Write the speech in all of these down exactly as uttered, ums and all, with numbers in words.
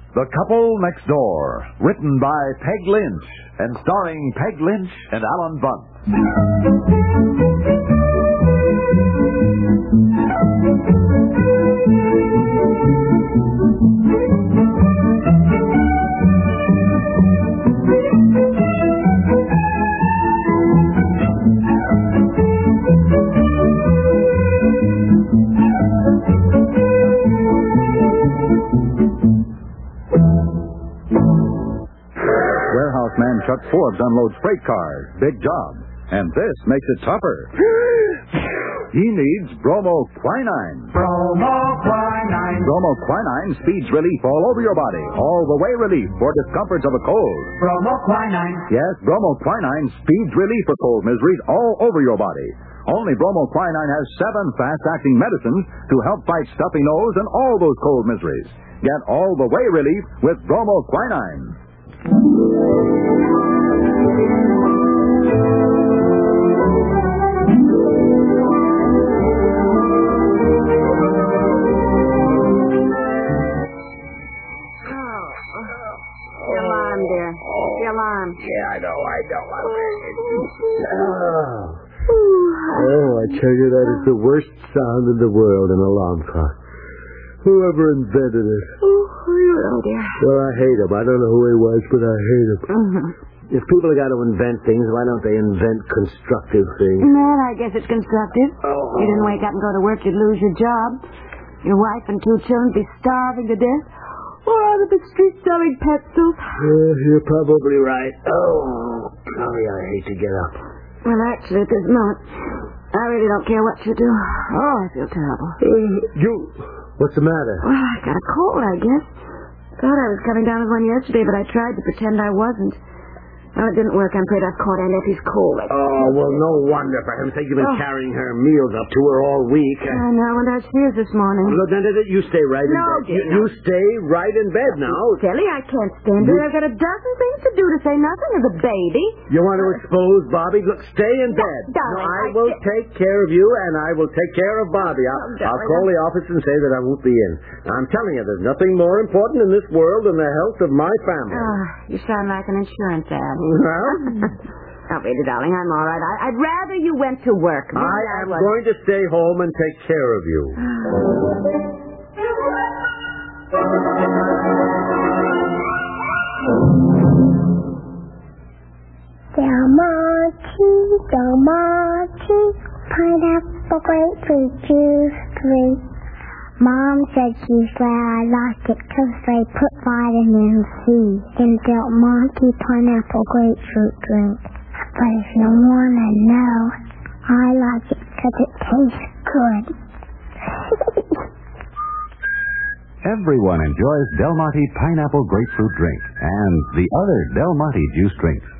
The Couple Next Door, written by Peg Lynch and starring Peg Lynch and Alan Bunce. Man Chuck Forbes unloads freight cars. Big job. And this makes it tougher. He needs bromoquinine. Bromoquinine. Bromoquinine speeds relief all over your body. All the way relief for discomforts of a cold. Bromoquinine. Yes, bromoquinine speeds relief for cold miseries all over your body. Only bromoquinine has seven fast-acting medicines to help fight stuffy nose and all those cold miseries. Get all the way relief with bromoquinine. Oh, oh, the alarm, dear. The alarm. Yeah, I know, I know. Oh. oh, I tell you, that is the worst sound in the world, an alarm clock. Whoever invented it? Oh, you know, dear. Well, I hate him. I don't know who he was, but I hate him. Mm-hmm. If people have got to invent things, why don't they invent constructive things? Well, I guess it's constructive. Oh. You didn't wake up and go to work, you'd lose your job. Your wife and two children would be starving to death. Or out of the street selling pet soup. Yeah, you're probably right. Oh, golly, I hate to get up. Well, actually, at this moment, I really don't care what you do. Oh, I feel terrible. Uh, you... What's the matter? Well, I got a cold, I guess. Thought I was coming down with one yesterday, but I tried to pretend I wasn't. Well, it didn't work. I'm afraid I've caught Aunt Effie's cold. Oh, well, no wonder. For heaven's sake, you've been oh. carrying her meals up to her all week. I know, and I she is this morning. Well, then, you stay right in no, bed. You, no. you stay right in bed now. Silly, I can't stand it. I've got a dozen things to do to say nothing of the baby. You want to expose Bobby? Look, stay in bed. No, darling, no, I, I will can't. take care of you, and I will take care of Bobby. I'll, Oh, I'll call the office and say that I won't be in. I'm telling you, there's nothing more important in this world than the health of my family. Oh, you sound like an insurance ad. Well... Oh, baby, darling, I'm all right. I, I'd rather you went to work. I am I going to stay home and take care of you. Del Monte, Del Monte, pineapple, grapefruit juice drink. Mom said she's glad I liked it because they put vitamin C in Del Monte pineapple grapefruit drink. But if you want to know, I like it because it tastes good. Everyone enjoys Del Monte pineapple grapefruit drink and the other Del Monte juice drinks.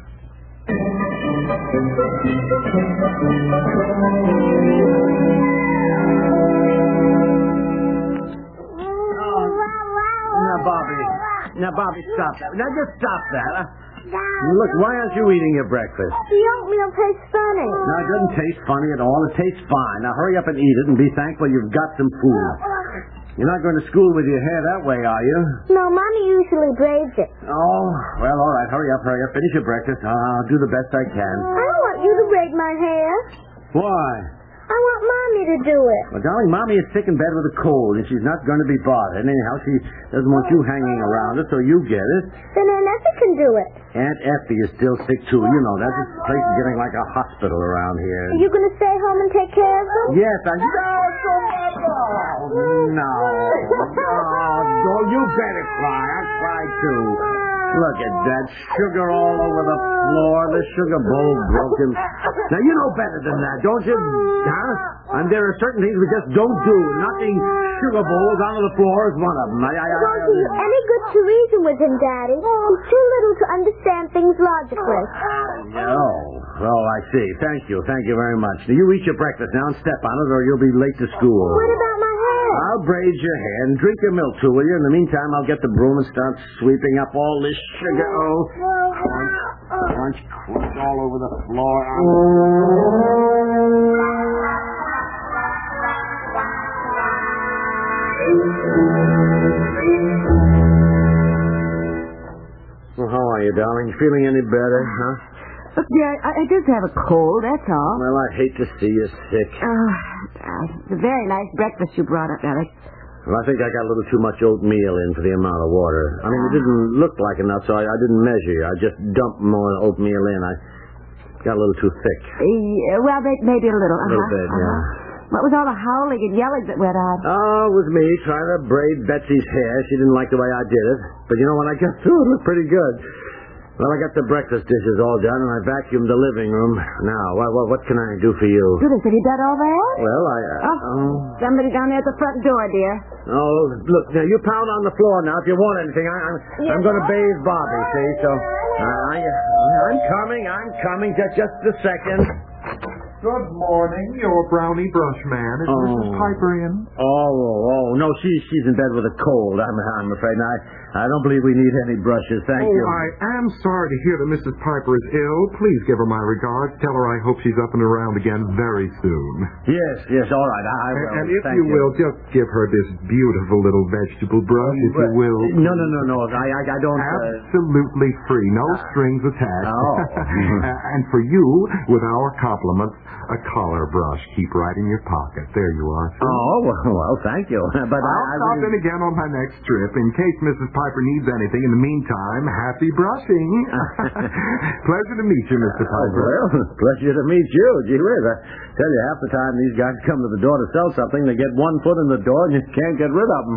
Now, Bobby. Now, Bobby, stop that. Now, just stop that. Uh, look, why aren't you eating your breakfast? The oatmeal tastes funny. No, it doesn't taste funny at all. It tastes fine. Now, hurry up and eat it and be thankful you've got some food. You're not going to school with your hair that way, are you? No, Mommy usually braids it. Oh, well, all right. Hurry up, hurry up. Finish your breakfast. I'll do the best I can. I don't want you to braid my hair. Why? I want Mommy to do it. Well, darling, Mommy is sick in bed with a cold, and she's not going to be bothered. Anyhow, she doesn't want you hanging around her, so you get it. Then Aunt Effie can do it. Aunt Effie is still sick, too. You know that. This place is getting like a hospital around here. Are you going to stay home and take care of them? Yes, I... No, no, no. No, you better cry. I cry, too. Look at that. Sugar all over the floor. The sugar bowl broken. Now, you know better than that, don't you? Huh? And there are certain things we just don't do. Knocking sugar bowls onto the floor is one of them. I, I, I, Don't do you any good to reason with him, Daddy. He's too little to understand things logically. Oh, oh, I see. Thank you. Thank you very much. Now, you eat your breakfast now and step on it or you'll be late to school. What about my hair? I'll braid your hair and drink your milk, too, will you? In the meantime, I'll get the broom and start sweeping up all this sugar. Oh, crunch, crunch all over the floor. you, darling? Feeling any better, huh? Look, dear, I, I just have a cold, that's all. Well, I hate to see you sick. Oh, it's a very nice breakfast you brought up, Alex. Well, I think I got a little too much oatmeal in for the amount of water. I mean, it didn't look like enough, so I, I didn't measure. I just dumped more oatmeal in. I got a little too thick. Uh, well, maybe a little. A little uh-huh. bit, yeah. Uh-huh. What was all the howling and yelling that went on? Oh, it was me trying to braid Betsy's hair. She didn't like the way I did it. But, you know, when I got through, it looked pretty good. Well, I got the breakfast dishes all done, and I vacuumed the living room. Now, what, what, what can I do for you? Goodness, have you done all that? Well, I... Uh, oh, oh, somebody down there at the front door, dear. oh, look, now, you pound on the floor now if you want anything. I, I'm, Yes, I'm going to what? bathe Bobby, see? So, uh, I, I'm coming, I'm coming. Just, just a second. Good morning, your brownie brush man. Is Oh. Missus Piper in? Oh, oh, oh, no, she, she's in bed with a cold, I'm, I'm afraid. I, I don't believe we need any brushes, thank oh, you. I am sorry to hear that Missus Piper is ill. Please give her my regards. Tell her I hope she's up and around again very soon. Yes, yes, all right, I will. And, and if thank you, will, just give her this beautiful little vegetable brush, if you will. No, no, no, no, I, I, I don't... Uh... Absolutely free. No strings attached. Oh. And for you, with our compliments, a collar brush. Keep right in your pocket. There you are. Sir. Oh, well, well, thank you. But I'll I, I stop really... in again on my next trip in case Missus Piper needs anything. In the meantime, happy brushing. Pleasure to meet you, Mister Piper. Well, pleasure to meet you. Gee whiz, I tell you, half the time these guys come to the door to sell something, they get one foot in the door and you can't get rid of them.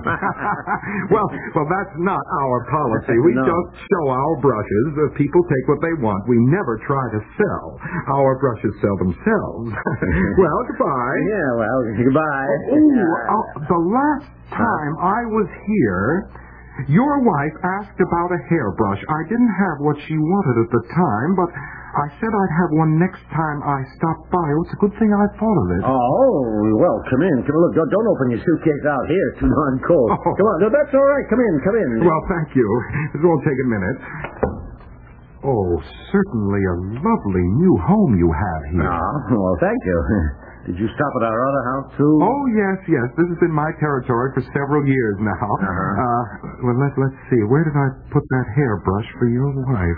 well, well, that's not our policy. We No. just show our brushes. Uh, people take what they want. We never try to sell. Our brushes sell themselves. Well, goodbye. Yeah, well, goodbye. Oh, uh, the last time I was here, your wife asked about a hairbrush. I didn't have what she wanted at the time, but I said I'd have one next time I stopped by. Oh, it's a good thing I thought of it. Oh, well, come in. Come on, look, don't, don't open your suitcase out here. It's too darn cold. Oh. Come on, no, that's all right. Come in, come in. Well, thank you. This won't take a minute. Oh, certainly a lovely new home you have here. Ah, well, thank you. Did you stop at our other house, too? Oh, yes, yes. This has been my territory for several years now. Uh-huh. Uh, well, let, let's see. Where did I put that hairbrush for your wife?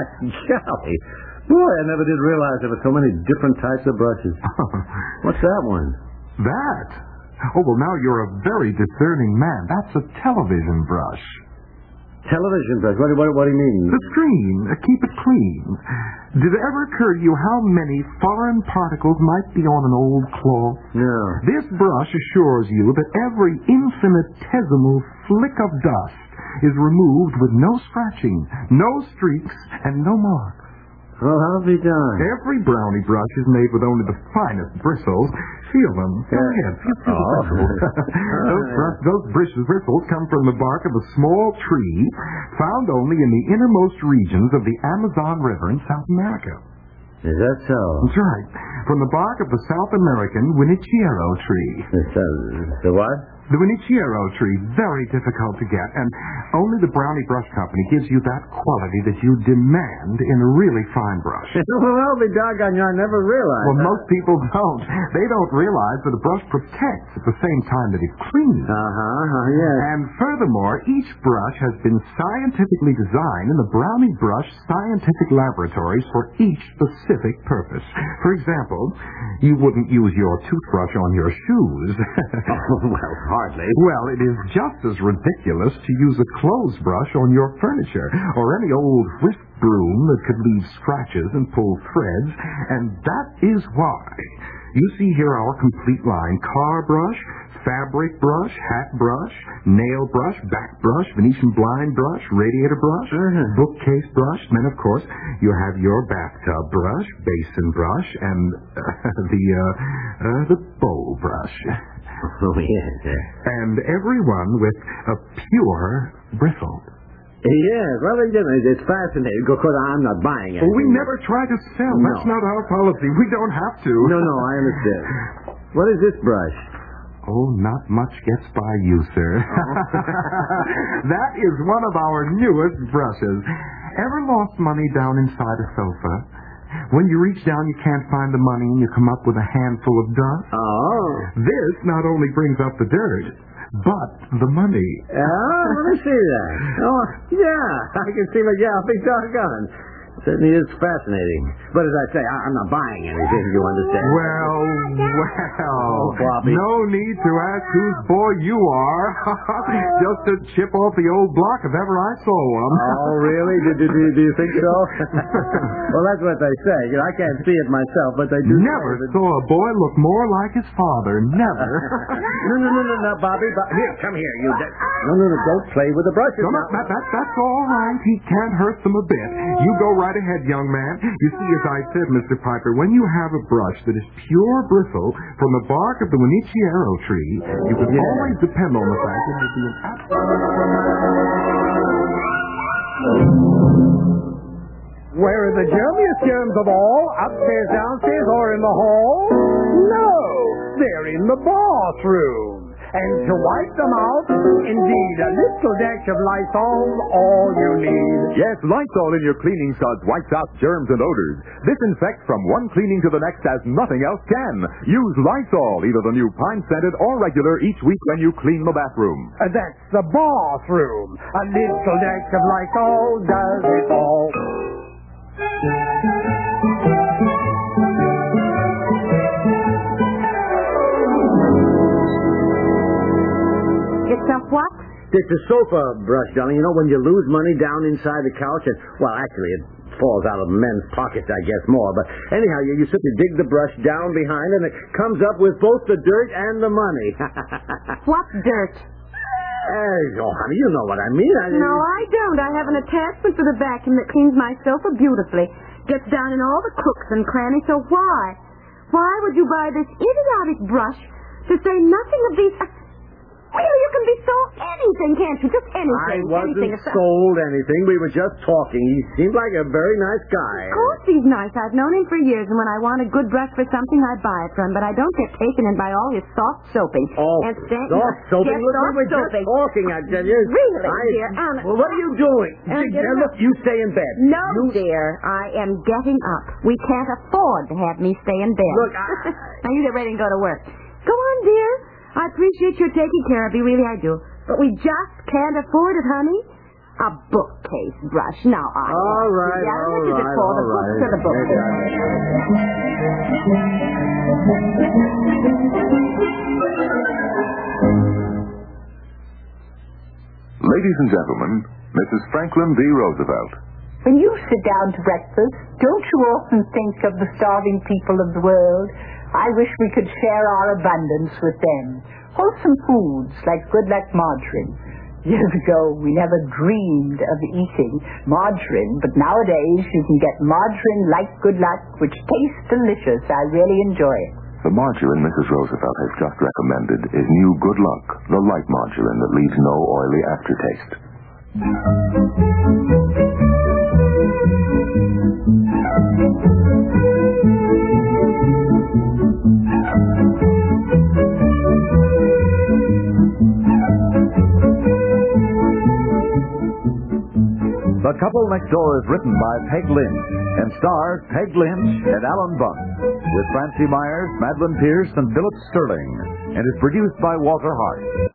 Golly. Boy, I never did realize there were so many different types of brushes. What's that one? That? Oh, well, now you're a very discerning man. That's a television brush. Television brush? What, what, what do you mean? The screen. Uh, keep it clean. Did it ever occur to you how many foreign particles might be on an old cloth? No. This brush assures you that every infinitesimal flick of dust is removed with no scratching, no streaks, and no marks. Well, how'll be done? Every brownie brush is made with only the finest bristles. Feel them. Go Yeah. ahead. Feel, feel Oh. the bristles. those, brus- those bristles, bristles come from the bark of a small tree found only in the innermost regions of the Amazon River in South America. Is that so? That's right. From the bark of the South American Winichiero tree. It's, uh, the what? The Winichiero tree, very difficult to get, and only the Brownie Brush Company gives you that quality that you demand in a really fine brush. Well, I'll be doggone you, I never realized. Well, most people don't. They don't realize that a brush protects at the same time that it cleans. Uh-huh, uh, yes. And furthermore, each brush has been scientifically designed in the Brownie Brush Scientific Laboratories for each specific purpose. For example, you wouldn't use your toothbrush on your shoes. Oh, well, hardly. Well, it is just as ridiculous to use a clothes brush on your furniture or any old whisk broom that could leave scratches and pull threads, and that is why you see here our complete line: car brush, fabric brush, hat brush, nail brush, back brush, Venetian blind brush, radiator brush, Uh-huh. bookcase brush, and then, of course, you have your bathtub brush, basin brush, and uh, the, uh, uh, the bowl brush. Oh, yes. And everyone with a pure bristle. Yes, well, you know, it's fascinating, because I'm not buying it. Well, we never try to sell. No. That's not our policy. We don't have to. No, no, I understand. What is this brush? Oh, not much gets by you, sir. That is one of our newest brushes. Ever lost money down inside a sofa? When you reach down, you can't find the money, and you come up with a handful of dust? Oh. This not only brings up the dirt, but the money. Oh, let me see that. Oh, yeah, I can see my yeah, big doggone. Certainly is fascinating. But as I say, I, I'm not buying anything, you understand? Well, well, oh, Bobby. No need to ask whose boy you are. Just a chip off the old block if ever I saw one. Oh, really? Do, do, do, do you think so? Well, that's what they say. You know, I can't see it myself, but they do. Never say that... saw a boy look more like his father. Never. no, no, no, no, no, Bobby. Bobby. Here, come here, you. No, no, no, don't play with the brushes. No, no, that, that, that's all right. He can't hurt them a bit. You go right ahead, young man. You see, as I said, Mister Piper, when you have a brush that is pure bristle from the bark of the Winichiero tree, you can yeah. always depend on the fact that it will be an absolute... Where are the germiest germs of all? Upstairs, downstairs, or in the hall? No, they're in the bathroom. And to wipe them out, indeed, a little dash of Lysol's all you need. Yes, Lysol in your cleaning suds wipes out germs and odors. Disinfects from one cleaning to the next as nothing else can. Use Lysol, either the new pine-scented or regular, each week when you clean the bathroom. And that's the bathroom. A little dash of Lysol does it all. It's a what? It's a sofa brush, darling. You know, when you lose money down inside the couch, and, well, actually, it falls out of men's pockets, I guess, more. But anyhow, you, you simply dig the brush down behind, and it comes up with both the dirt and the money. What dirt? Hey, oh, honey, you know what I mean. I, No, I don't. I have an attachment for the vacuum that cleans my sofa beautifully. Gets down in all the crooks and crannies, so why? Why would you buy this idiotic brush to say nothing of these... Well, you can be sold anything, can't you? Just anything. I wasn't anything. sold anything. We were just talking. He seemed like a very nice guy. Of course he's nice. I've known him for years, and when I want a good brush for something, I buy it from him. But I don't get taken in by all his soft soaping. Oh, and stand- soft soaping? Yes, Look, soft we were just soaping. talking, I tell you. Really, I, dear, honest. Well, what are you doing? Uh, Gee, get now, look, up. you stay in bed. No, you... dear. I am getting up. We can't afford to have me stay in bed. Look, I... Now you get ready and go to work. Go on, dear. I appreciate your taking care of me. Really, I do. But we just can't afford it, honey. A bookcase brush. Now, I... All right, yeah, all what is it right, called? all A book right. for the bookcase. Ladies and gentlemen, Missus Franklin D. Roosevelt. When you sit down to breakfast, don't you often think of the starving people of the world? I wish we could share our abundance with them. Wholesome foods like Good Luck margarine. Years ago, we never dreamed of eating margarine, but nowadays you can get margarine like Good Luck, which tastes delicious. I really enjoy it. The margarine Missus Roosevelt has just recommended is new Good Luck, the light margarine that leaves no oily aftertaste. The Couple Next Door is written by Peg Lynch and stars Peg Lynch and Alan Bunce with Francie Myers, Madeline Pierce, and Philip Sterling, and is produced by Walter Hart.